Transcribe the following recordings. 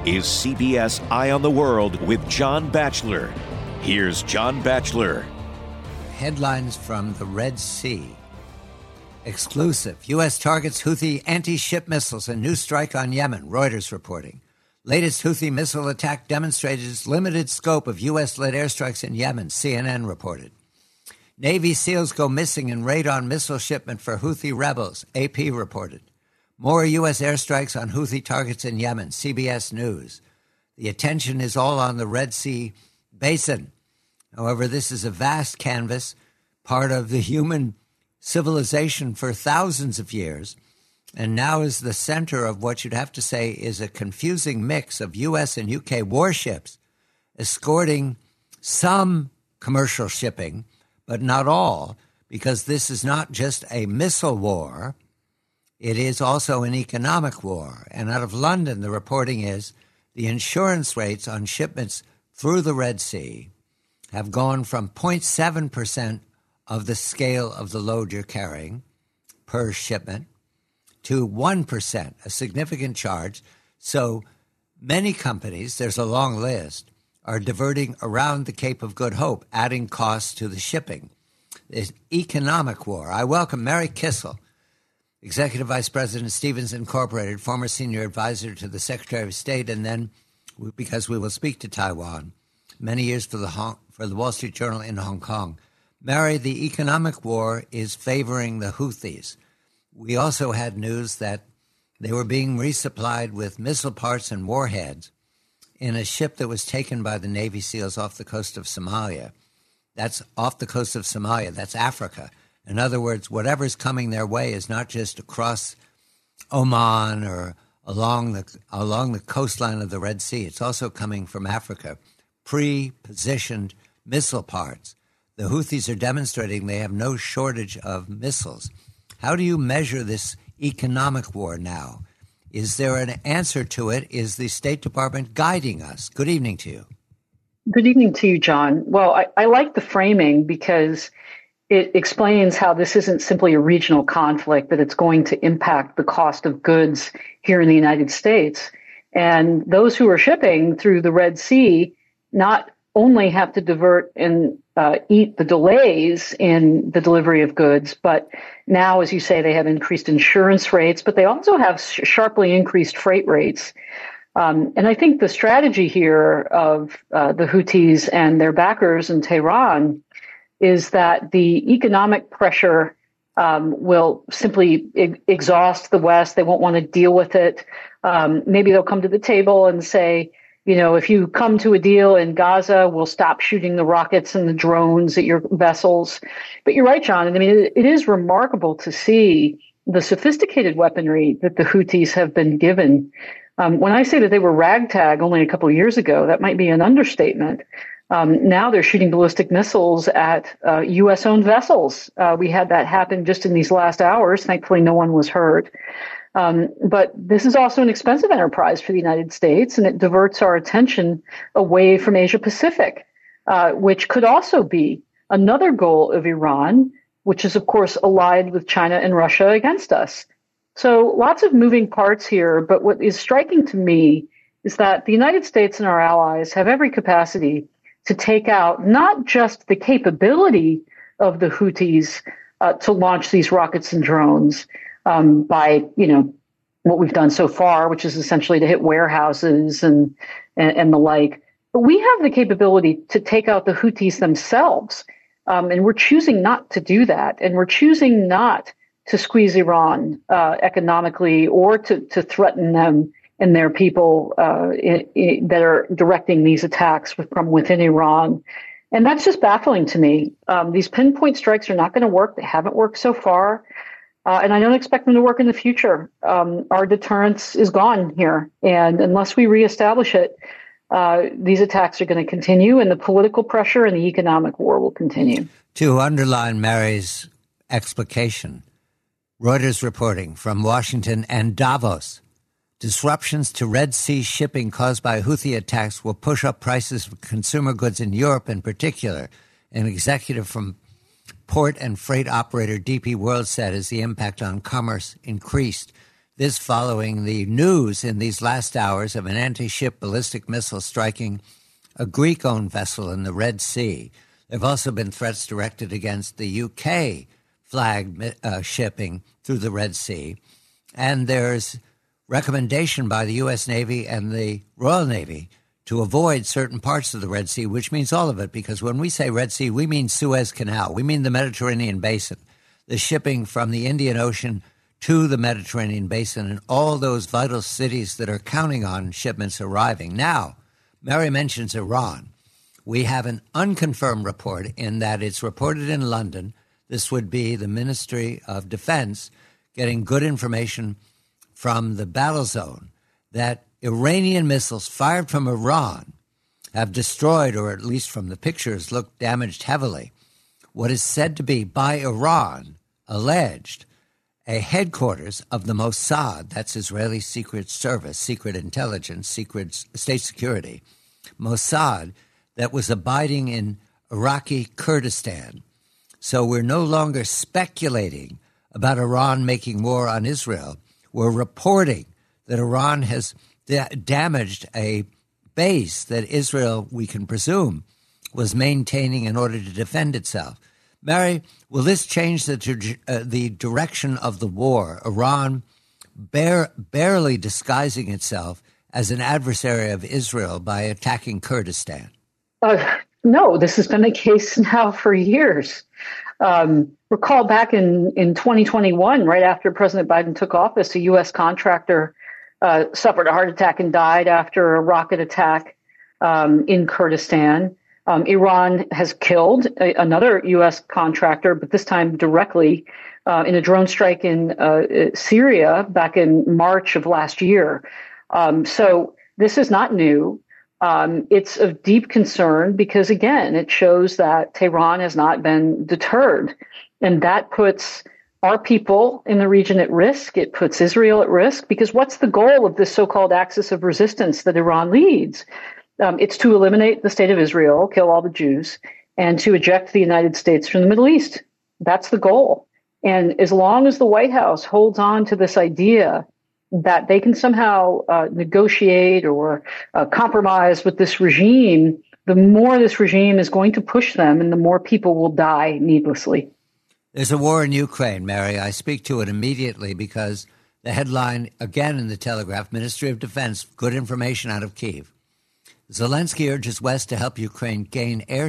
is CBS Eye on the World with John Batchelor. Here's John Batchelor. Headlines from the Red Sea. Exclusive. U.S. targets Houthi anti-ship missiles and new strike on Yemen, Reuters reporting. Latest Houthi missile attack demonstrated its limited scope of U.S.-led airstrikes in Yemen, CNN reported. Navy SEALs go missing in raid on missile shipment for Houthi rebels, AP reported. More U.S. airstrikes on Houthi targets in Yemen, CBS News. The attention is all on the Red Sea basin. However, this is a vast canvas, part of the human civilization for thousands of years, and now is the center of what you'd have to say is a confusing mix of U.S. and U.K. warships escorting some commercial shipping, but not all, because this is not just a missile war, it is also an economic war. And out of London, the reporting is the insurance rates on shipments through the Red Sea have gone from 0.7% of the scale of the load you're carrying per shipment to 1%, a significant charge. So many companies, there's a long list, are diverting around the Cape of Good Hope, adding costs to the shipping. There's economic war. I welcome Mary Kissel, Executive Vice President, Stevens Incorporated, former senior advisor to the Secretary of State, and then, because we will speak to Taiwan, many years for the Wall Street Journal in Hong Kong. Mary, the economic war is favoring the Houthis. We also had news that they were being resupplied with missile parts and warheads in a ship that was taken by the Navy SEALs off the coast of Somalia. That's off the coast of Somalia. That's Africa. In other words, whatever's coming their way is not just across Oman or along the coastline of the Red Sea. It's also coming from Africa, pre-positioned missile parts. The Houthis are demonstrating they have no shortage of missiles. How do you measure this economic war now? Is there an answer to it? Is the State Department guiding us? Good evening to you. Good evening to you, John. Well, I like the framing because it explains how this isn't simply a regional conflict, that it's going to impact the cost of goods here in the United States. And those who are shipping through the Red Sea not only have to divert and eat the delays in the delivery of goods, but now, as you say, they have increased insurance rates, but they also have sharply increased freight rates. And I think the strategy here of the Houthis and their backers in Tehran is that the economic pressure will simply exhaust the West. They won't want to deal with it. Maybe they'll come to the table and say, you know, if you come to a deal in Gaza, we'll stop shooting the rockets and the drones at your vessels. But you're right, John. I mean, it is remarkable to see the sophisticated weaponry that the Houthis have been given. When I say that they were ragtag only a couple of years ago, that might be an understatement. Now they're shooting ballistic missiles at U.S.-owned vessels. We had that happen just in these last hours. Thankfully, no one was hurt. But this is also an expensive enterprise for the United States, and it diverts our attention away from Asia Pacific, which could also be another goal of Iran, which is, of course, allied with China and Russia against us. So lots of moving parts here. But what is striking to me is that the United States and our allies have every capacity to take out not just the capability of the Houthis to launch these rockets and drones, by, you know, what we've done so far, which is essentially to hit warehouses and the like. But we have the capability to take out the Houthis themselves. And we're choosing not to do that. And we're choosing not to squeeze Iran economically or to threaten them and their people that are directing these attacks from within Iran. And that's just baffling to me. These pinpoint strikes are not going to work. They haven't worked so far. And I don't expect them to work in the future. Our deterrence is gone here. And unless we reestablish it, these attacks are going to continue, and the political pressure and the economic war will continue. To underline Mary's explication, Reuters reporting from Washington and Davos, disruptions to Red Sea shipping caused by Houthi attacks will push up prices for consumer goods in Europe in particular. An executive from port and freight operator DP World said as the impact on commerce increased. This following the news in these last hours of an anti-ship ballistic missile striking a Greek-owned vessel in the Red Sea. There have also been threats directed against the UK-flagged shipping through the Red Sea. And there's recommendation by the U.S. Navy and the Royal Navy to avoid certain parts of the Red Sea, which means all of it, because when we say Red Sea, we mean Suez Canal. We mean the Mediterranean Basin, the shipping from the Indian Ocean to the Mediterranean Basin and all those vital cities that are counting on shipments arriving. Now, Mary mentions Iran. We have an unconfirmed report in that it's reported in London. This would be the Ministry of Defense getting good information from the battle zone that Iranian missiles fired from Iran have destroyed, or at least from the pictures, look damaged heavily, what is said to be by Iran, alleged, a headquarters of the Mossad, that's Israeli Secret Service, secret intelligence, secret state security, Mossad, that was abiding in Iraqi Kurdistan. So we're no longer speculating about Iran making war on Israel. We're reporting that Iran has damaged a base that Israel, we can presume, was maintaining in order to defend itself. Mary, will this change the direction of the war? Iran barely disguising itself as an adversary of Israel by attacking Kurdistan? No, this has been the case now for years. Recall back in 2021, right after President Biden took office, a U.S. contractor suffered a heart attack and died after a rocket attack in Kurdistan. Iran has killed another U.S. contractor, but this time directly in a drone strike in Syria back in March of last year. So this is not new. It's of deep concern because, again, it shows that Tehran has not been deterred. And that puts our people in the region at risk. It puts Israel at risk because what's the goal of this so-called axis of resistance that Iran leads? It's to eliminate the state of Israel, kill all the Jews, and to eject the United States from the Middle East. That's the goal. And as long as the White House holds on to this idea that they can somehow negotiate or compromise with this regime, the more this regime is going to push them and the more people will die needlessly. There's a war in Ukraine, Mary. I speak to it immediately because the headline, again in the Telegraph, Ministry of Defense, good information out of Kyiv. Zelensky urges West to help Ukraine gain air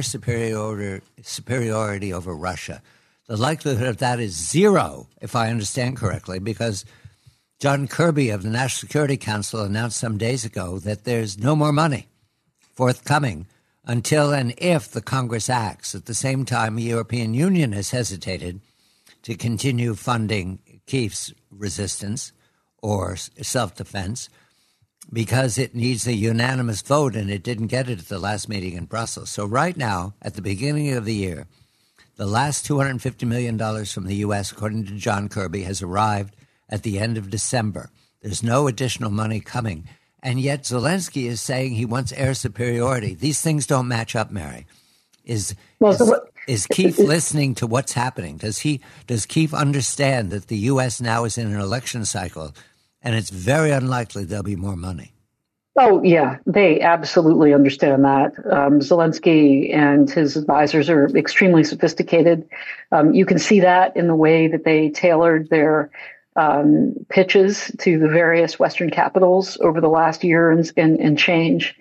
superiority over Russia. The likelihood of that is zero, if I understand correctly, because John Kirby of the National Security Council announced some days ago that there's no more money forthcoming until and if the Congress acts. At the same time, the European Union has hesitated to continue funding Kyiv's resistance or self-defense because it needs a unanimous vote, and it didn't get it at the last meeting in Brussels. So right now, at the beginning of the year, the last $250 million from the U.S., according to John Kirby, has arrived at the end of December. There's no additional money coming. And yet Zelensky is saying he wants air superiority. These things don't match up, Mary. Is Kyiv listening to what's happening? Does Kyiv understand that the U.S. now is in an election cycle and it's very unlikely there'll be more money? Oh, yeah, they absolutely understand that. Zelensky and his advisors are extremely sophisticated. You can see that in the way that they tailored their pitches to the various Western capitals over the last year and change.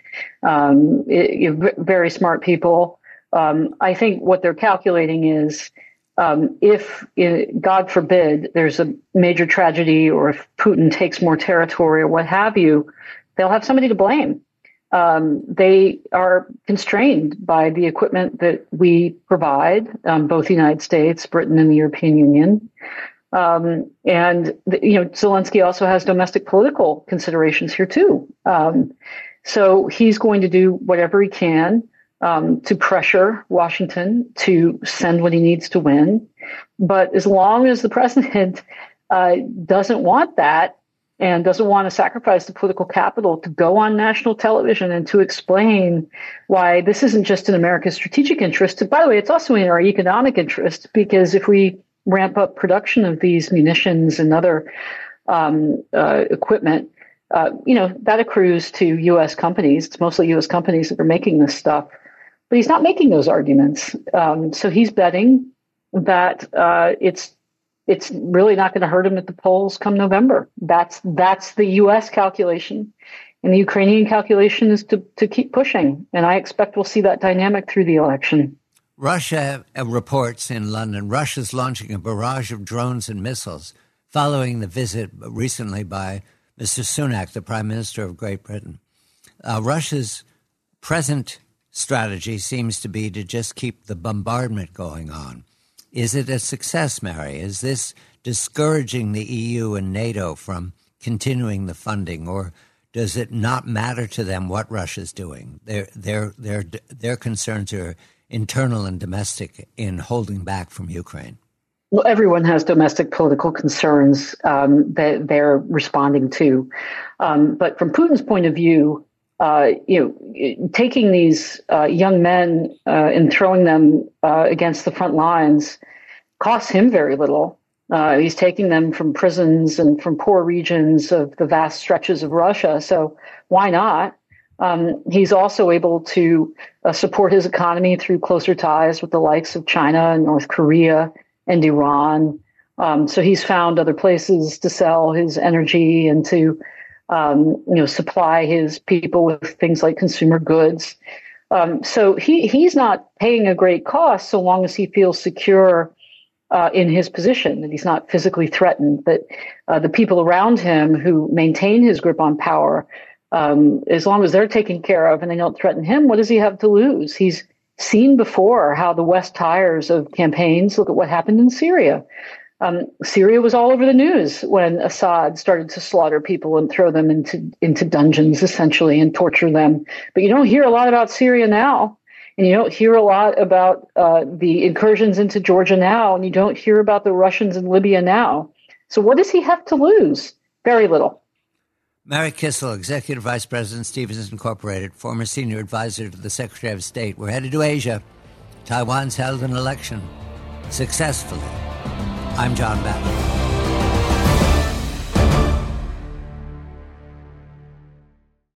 Very smart people. I think what they're calculating is if, God forbid, there's a major tragedy or if Putin takes more territory or what have you, they'll have somebody to blame. They are constrained by the equipment that we provide, both the United States, Britain, and the European Union. Zelensky also has domestic political considerations here too. So he's going to do whatever he can to pressure Washington to send what he needs to win. But as long as the president doesn't want that and doesn't want to sacrifice the political capital to go on national television and to explain why this isn't just in America's strategic interest. By the way, it's also in our economic interest, because if we ramp up production of these munitions and other equipment, that accrues to U.S. companies. It's mostly U.S. companies that are making this stuff. But he's not making those arguments. So he's betting that it's really not going to hurt him at the polls come November. That's the U.S. calculation. And the Ukrainian calculation is to keep pushing. And I expect we'll see that dynamic through the election. Russia reports in London, Russia's launching a barrage of drones and missiles following the visit recently by Mr. Sunak, the Prime Minister of Great Britain. Russia's present strategy seems to be to just keep the bombardment going on. Is it a success, Mary? Is this discouraging the EU and NATO from continuing the funding, or does it not matter to them what Russia's doing? Their concerns are internal and domestic in holding back from Ukraine. Well, everyone has domestic political concerns that they're responding to. But from Putin's point of view, taking these young men and throwing them against the front lines costs him very little. He's taking them from prisons and from poor regions of the vast stretches of Russia. So why not? He's also able to support his economy through closer ties with the likes of China and North Korea and Iran. So he's found other places to sell his energy and to supply his people with things like consumer goods. So he's not paying a great cost so long as he feels secure in his position, that he's not physically threatened, that the people around him who maintain his grip on power, as long as they're taken care of and they don't threaten him, what does he have to lose? He's seen before how the West tires of campaigns. Look at what happened in Syria. Syria was all over the news when Assad started to slaughter people and throw them into dungeons, essentially, and torture them. But you don't hear a lot about Syria now, and you don't hear a lot about the incursions into Georgia now, and you don't hear about the Russians in Libya now. So what does he have to lose? Very little. Mary Kissel, Executive Vice President, Stevens Incorporated, former senior advisor to the Secretary of State. We're headed to Asia. Taiwan's held an election successfully. I'm John Batchelor.